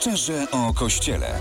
Szczerze o Kościele.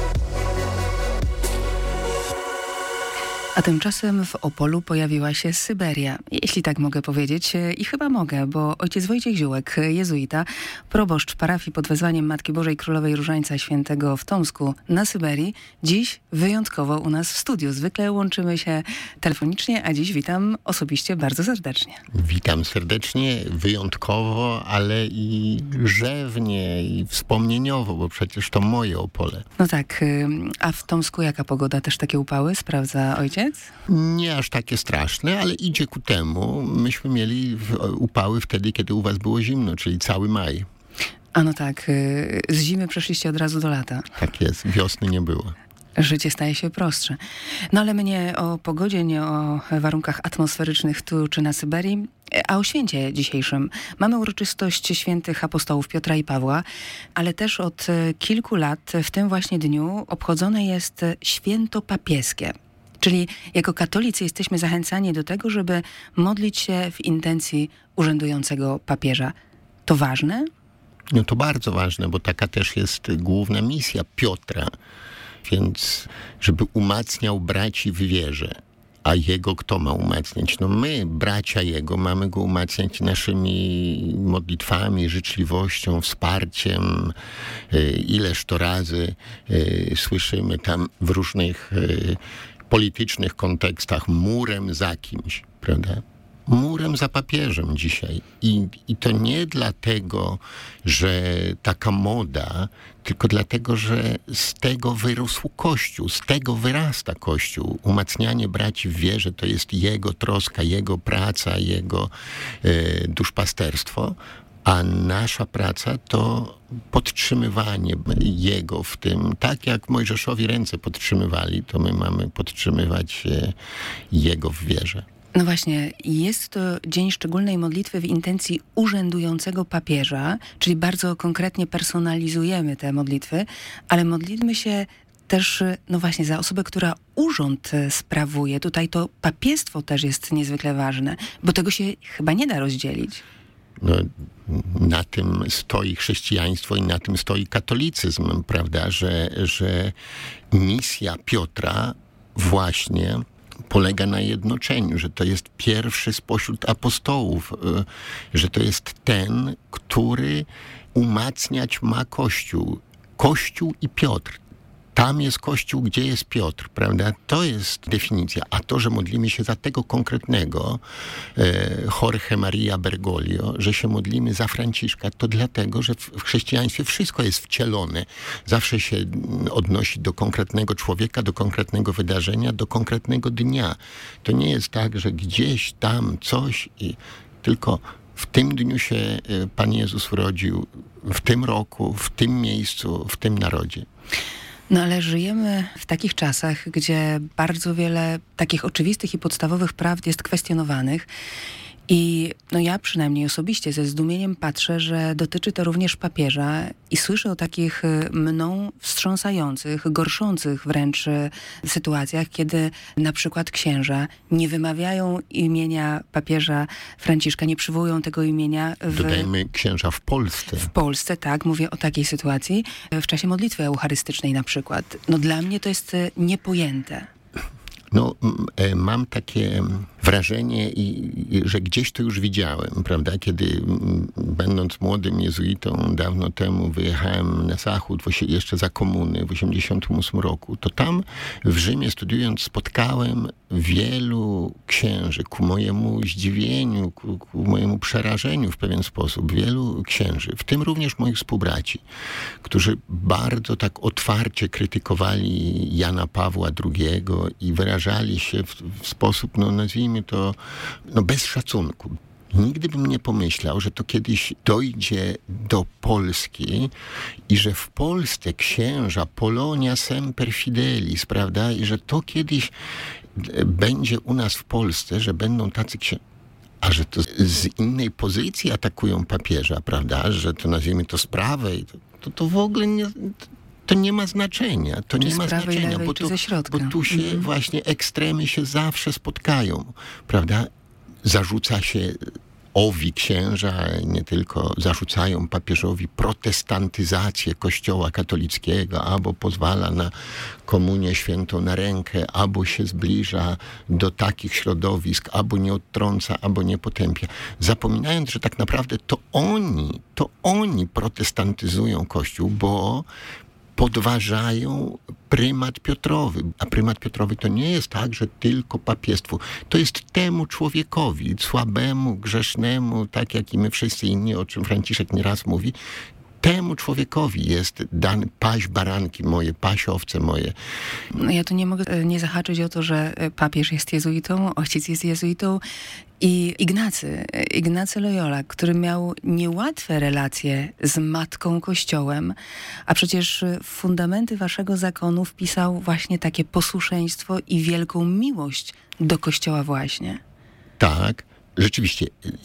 A tymczasem w Opolu pojawiła się Syberia, jeśli tak mogę powiedzieć. I chyba mogę, bo ojciec Wojciech Ziółek, jezuita, proboszcz parafii pod wezwaniem Matki Bożej Królowej Różańca Świętego w Tomsku na Syberii, dziś wyjątkowo u nas w studiu. Zwykle łączymy się telefonicznie, a dziś witam osobiście bardzo serdecznie. Witam serdecznie, wyjątkowo, ale i rzewnie i wspomnieniowo, bo przecież to moje Opole. No tak, a w Tomsku jaka pogoda? Też takie upały sprawdza ojciec? Nie aż takie straszne, ale idzie ku temu. Myśmy mieli upały wtedy, kiedy u was było zimno, czyli cały maj. A no tak, z zimy przeszliście od razu do lata. Tak jest, wiosny nie było. Życie staje się prostsze. No ale my nie o pogodzie, nie o warunkach atmosferycznych tu czy na Syberii, a o święcie dzisiejszym. Mamy uroczystość świętych apostołów Piotra i Pawła, ale też od kilku lat w tym właśnie dniu obchodzone jest święto papieskie. Czyli jako katolicy jesteśmy zachęcani do tego, żeby modlić się w intencji urzędującego papieża. To ważne? No to bardzo ważne, bo taka też jest główna misja Piotra. Więc żeby umacniał braci w wierze. A jego kto ma umacniać? No my, bracia jego, mamy go umacniać naszymi modlitwami, życzliwością, wsparciem. Ileż to razy słyszymy tam w różnych politycznych kontekstach murem za kimś, prawda? Murem za papieżem dzisiaj. I to nie dlatego, że taka moda, tylko dlatego, że z tego wyrósł Kościół, z tego wyrasta Kościół. Umacnianie braci w wierze to jest jego troska, jego praca, jego duszpasterstwo, a nasza praca to podtrzymywanie Jego w tym, tak jak Mojżeszowi ręce podtrzymywali, to my mamy podtrzymywać Jego w wierze. No właśnie, jest to dzień szczególnej modlitwy w intencji urzędującego papieża, czyli bardzo konkretnie personalizujemy te modlitwy, ale modlimy się też, no właśnie, za osobę, która urząd sprawuje. Tutaj to papiestwo też jest niezwykle ważne, bo tego się chyba nie da rozdzielić. No, na tym stoi chrześcijaństwo i na tym stoi katolicyzm, prawda, że misja Piotra właśnie polega na jednoczeniu, że to jest pierwszy spośród apostołów, że to jest ten, który umacniać ma Kościół. Kościół i Piotr. Tam jest Kościół, gdzie jest Piotr, prawda? To jest definicja. A to, że modlimy się za tego konkretnego Jorge Maria Bergoglio, że się modlimy za Franciszka, to dlatego, że w chrześcijaństwie wszystko jest wcielone. Zawsze się odnosi do konkretnego człowieka, do konkretnego wydarzenia, do konkretnego dnia. To nie jest tak, że gdzieś tam coś tylko w tym dniu się Pan Jezus urodził, w tym roku, w tym miejscu, w tym narodzie. No ale żyjemy w takich czasach, gdzie bardzo wiele takich oczywistych i podstawowych prawd jest kwestionowanych. I no ja przynajmniej osobiście ze zdumieniem patrzę, że dotyczy to również papieża i słyszę o takich mną wstrząsających, gorszących wręcz sytuacjach, kiedy na przykład księża nie wymawiają imienia papieża Franciszka, nie przywołują tego imienia. Dodajmy księża w Polsce. W Polsce, tak, mówię o takiej sytuacji. W czasie modlitwy eucharystycznej na przykład. No dla mnie to jest niepojęte. No, mam takie wrażenie, że gdzieś to już widziałem, prawda? Kiedy będąc młodym jezuitą dawno temu wyjechałem na Zachód, jeszcze za komuny w 1988 roku, to tam w Rzymie studiując spotkałem wielu księży, ku mojemu zdziwieniu, ku mojemu przerażeniu w pewien sposób, wielu księży, w tym również moich współbraci, którzy bardzo tak otwarcie krytykowali Jana Pawła II i wyrażali się w sposób, no nazwijmy to, no bez szacunku. Nigdy bym nie pomyślał, że to kiedyś dojdzie do Polski i że w Polsce księża Polonia semper fidelis, prawda? I że to kiedyś będzie u nas w Polsce, że będą tacy księża. A że to z innej pozycji atakują papieża, prawda? Że to nazwijmy to sprawę i to w ogóle nie... To nie ma znaczenia. To nie ma znaczenia, bo tu się właśnie ekstremy się zawsze spotkają, prawda? Zarzuca się owi księża nie tylko zarzucają papieżowi protestantyzację Kościoła katolickiego, albo pozwala na komunię świętą na rękę, albo się zbliża do takich środowisk, albo nie odtrąca, albo nie potępia. Zapominając, że tak naprawdę to oni protestantyzują Kościół, bo podważają prymat Piotrowy. A prymat Piotrowy to nie jest tak, że tylko papiestwu. To jest temu człowiekowi, słabemu, grzesznemu, tak jak i my wszyscy inni, o czym Franciszek nieraz mówi, temu człowiekowi jest dany paść baranki moje, paść owce moje. No ja tu nie mogę nie zahaczyć o to, że papież jest jezuitą, ojciec jest jezuitą i Ignacy Loyola, który miał niełatwe relacje z Matką Kościołem, a przecież w fundamenty waszego zakonu wpisał właśnie takie posłuszeństwo i wielką miłość do Kościoła właśnie. Tak. Rzeczywiście,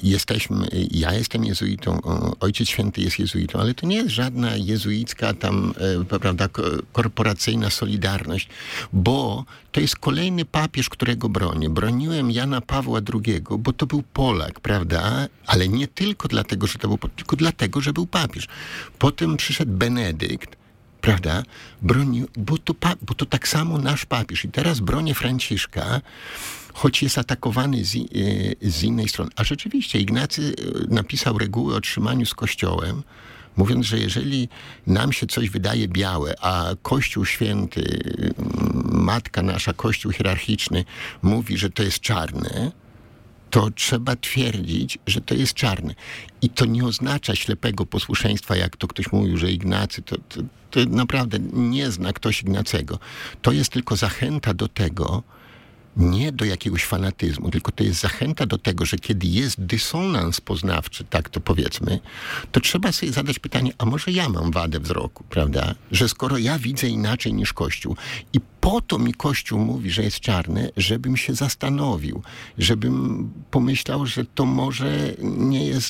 ja jestem jezuitą, Ojciec Święty jest jezuitą, ale to nie jest żadna jezuicka tam, prawda, korporacyjna solidarność, bo to jest kolejny papież, którego bronię. Broniłem Jana Pawła II, bo to był Polak, prawda, ale nie tylko dlatego, że to był Polak, tylko dlatego, że był papież. Potem przyszedł Benedykt, prawda, bronił, bo to tak samo nasz papież. I teraz bronię Franciszka, choć jest atakowany z innej strony. A rzeczywiście Ignacy napisał reguły o trzymaniu z Kościołem, mówiąc, że jeżeli nam się coś wydaje białe, a Kościół Święty, Matka nasza, Kościół hierarchiczny mówi, że to jest czarne, to trzeba twierdzić, że to jest czarne. I to nie oznacza ślepego posłuszeństwa, jak to ktoś mówił, że Ignacy, to naprawdę nie zna ktoś Ignacego. To jest tylko zachęta do tego, nie do jakiegoś fanatyzmu, tylko to jest zachęta do tego, że kiedy jest dysonans poznawczy, tak to powiedzmy, to trzeba sobie zadać pytanie, a może ja mam wadę wzroku, prawda? Że skoro ja widzę inaczej niż Kościół i po to mi Kościół mówi, że jest czarne, żebym się zastanowił, żebym pomyślał, że to może nie jest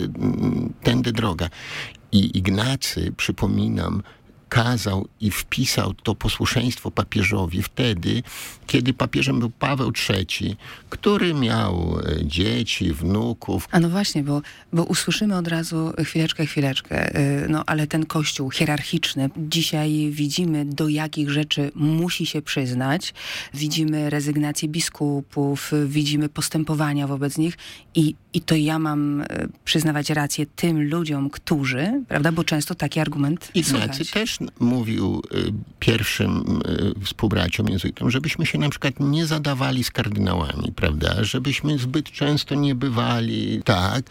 tędy droga. I Ignacy, przypominam, kazał i wpisał to posłuszeństwo papieżowi wtedy, kiedy papieżem był Paweł III, który miał dzieci, wnuków. A no właśnie, bo usłyszymy od razu chwileczkę, no ale ten Kościół hierarchiczny, dzisiaj widzimy, do jakich rzeczy musi się przyznać. Widzimy rezygnację biskupów, widzimy postępowania wobec nich i to ja mam przyznawać rację tym ludziom, którzy, prawda, bo często taki argument Ignacy słychać. też mówił pierwszym współbraciom jezuitom, żebyśmy się na przykład nie zadawali z kardynałami, prawda, żebyśmy zbyt często nie bywali, tak,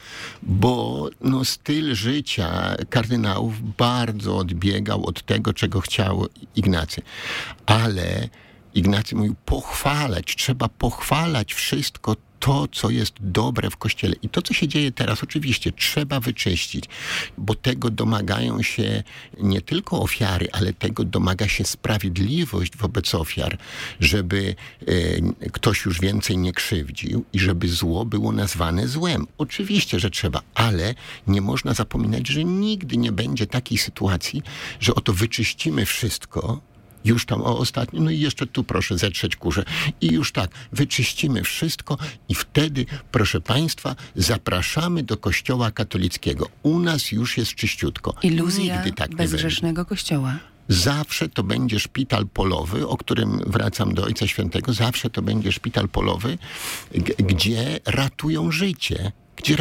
bo no, styl życia kardynałów bardzo odbiegał od tego, czego chciał Ignacy. Ale Ignacy mówił, trzeba pochwalać wszystko to, co jest dobre w Kościele. I to, co się dzieje teraz, oczywiście trzeba wyczyścić, bo tego domagają się nie tylko ofiary, ale tego domaga się sprawiedliwość wobec ofiar, żeby ktoś już więcej nie krzywdził i żeby zło było nazwane złem. Oczywiście, że trzeba, ale nie można zapominać, że nigdy nie będzie takiej sytuacji, że oto wyczyścimy wszystko, już tam ostatnio, no i jeszcze tu proszę zetrzeć kurze. I już tak, wyczyścimy wszystko i wtedy, proszę Państwa, zapraszamy do Kościoła katolickiego. U nas już jest czyściutko. Iluzja Nigdy tak bezgrzesznego Kościoła. Zawsze to będzie szpital polowy, o którym wracam do Ojca Świętego, zawsze to będzie szpital polowy, gdzie ratują życie.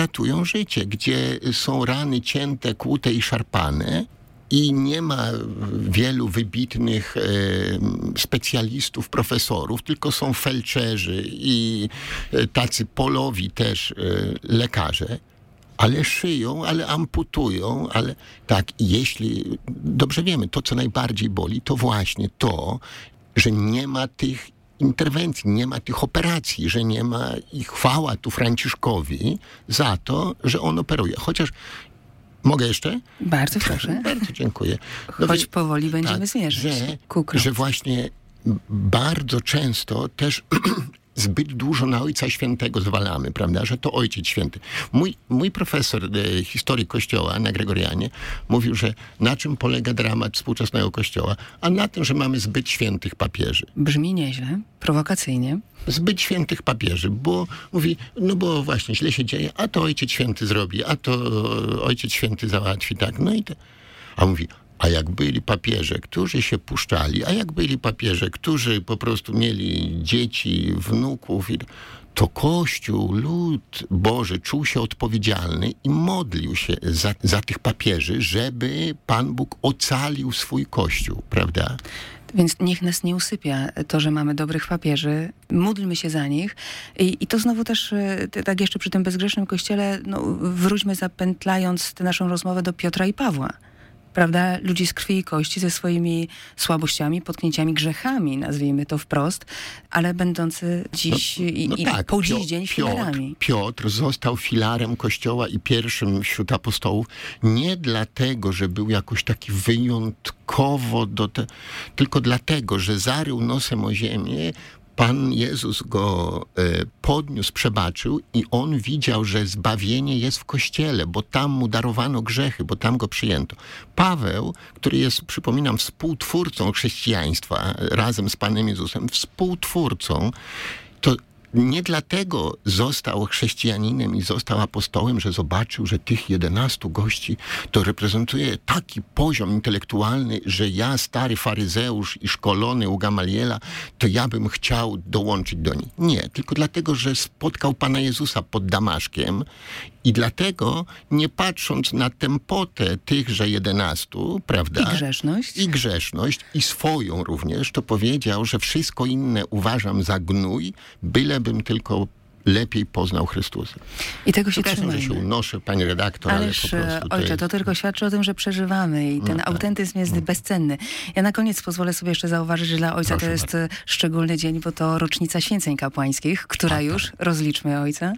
Gdzie są rany cięte, kłute i szarpane. I nie ma wielu wybitnych specjalistów, profesorów, tylko są felczerzy i tacy polowi też lekarze, ale szyją, ale amputują, ale tak, jeśli dobrze wiemy, to co najbardziej boli, to właśnie to, że nie ma tych interwencji, nie ma tych operacji, że nie ma i chwała tu Franciszkowi za to, że on operuje. Chociaż mogę jeszcze? Bardzo proszę. Bardzo dziękuję. Choć powoli będziemy zmierzać ku kroku. Że właśnie bardzo często też zbyt dużo na Ojca Świętego zwalamy, prawda, że to Ojciec Święty. Mój profesor historii Kościoła na Gregorianie mówił, że na czym polega dramat współczesnego Kościoła, a na tym, że mamy zbyt świętych papieży. Brzmi nieźle, prowokacyjnie. Zbyt świętych papieży, bo mówi, no bo właśnie źle się dzieje, a to Ojciec Święty zrobi, a to Ojciec Święty załatwi, tak, no i to. A mówi, a jak byli papieże, którzy się puszczali, a jak byli papieże, którzy po prostu mieli dzieci, wnuków, to Kościół, lud Boży czuł się odpowiedzialny i modlił się za tych papieży, żeby Pan Bóg ocalił swój Kościół, prawda? Więc niech nas nie usypia to, że mamy dobrych papieży. Módlmy się za nich. I to znowu też, tak jeszcze przy tym bezgrzesznym Kościele, no, wróćmy zapętlając tę naszą rozmowę do Piotra i Pawła. Prawda? Ludzi z krwi i kości, ze swoimi słabościami, potknięciami, grzechami, nazwijmy to wprost, ale będący dziś tak, po dziś dzień filarami. Piotr został filarem Kościoła i pierwszym wśród apostołów nie dlatego, że był jakoś taki wyjątkowo, tylko dlatego, że zarył nosem o ziemię. Pan Jezus go podniósł, przebaczył i on widział, że zbawienie jest w Kościele, bo tam mu darowano grzechy, bo tam go przyjęto. Paweł, który jest, przypominam, współtwórcą chrześcijaństwa razem z Panem Jezusem, współtwórcą, to nie dlatego został chrześcijaninem i został apostołem, że zobaczył, że tych 11 gości to reprezentuje taki poziom intelektualny, że ja, stary faryzeusz i szkolony u Gamaliela, to ja bym chciał dołączyć do nich. Nie, tylko dlatego, że spotkał Pana Jezusa pod Damaszkiem i dlatego, nie patrząc na tempotę tychże 11, prawda? I grzeszność, i swoją również, to powiedział, że wszystko inne uważam za gnój, bylebym tylko lepiej poznał Chrystusa. I tego się trzymajmy. Że się unoszę, pani redaktor, Ależ, ale po prostu... Ojcze, to tylko świadczy o tym, że przeżywamy i ten autentyzm jest bezcenny. Ja na koniec pozwolę sobie jeszcze zauważyć, że dla Ojca to jest szczególny dzień, bo to rocznica święceń kapłańskich, która już, rozliczmy Ojca.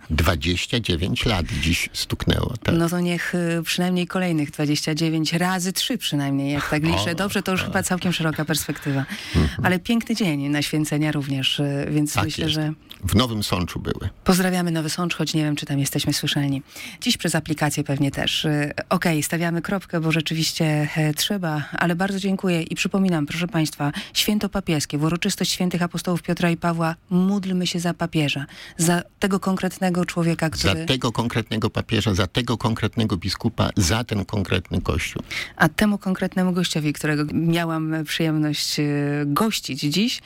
29 lat dziś stuknęło. Tak. No to niech przynajmniej kolejnych 29 razy 3 przynajmniej, jak tak liczę. Dobrze, to już chyba całkiem szeroka perspektywa. Ale piękny dzień na święcenia również, więc tak myślę, jest. że... W Nowym Sączu były. Pozdrawiamy Nowy Sącz, choć nie wiem, czy tam jesteśmy słyszalni. Dziś przez aplikację pewnie też. Okej, stawiamy kropkę, bo rzeczywiście trzeba, ale bardzo dziękuję i przypominam, proszę Państwa, święto papieskie, w uroczystość świętych apostołów Piotra i Pawła, módlmy się za papieża, za tego konkretnego człowieka, który... Za tego konkretnego papieża, za tego konkretnego biskupa, za ten konkretny kościół. A temu konkretnemu gościowi, którego miałam przyjemność gościć dziś,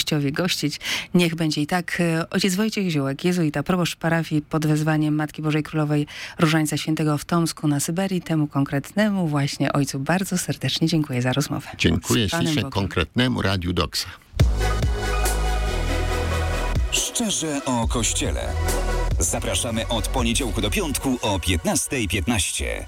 niech będzie i tak. Ojciec Wojciech Ziółek, jezuita, proboszcz parafii pod wezwaniem Matki Bożej Królowej Różańca Świętego w Tomsku na Syberii. Temu konkretnemu właśnie ojcu bardzo serdecznie dziękuję za rozmowę. Dziękuję ślicznie konkretnemu Radiu Doksa. Szczerze o Kościele. Zapraszamy od poniedziałku do piątku o 15:15.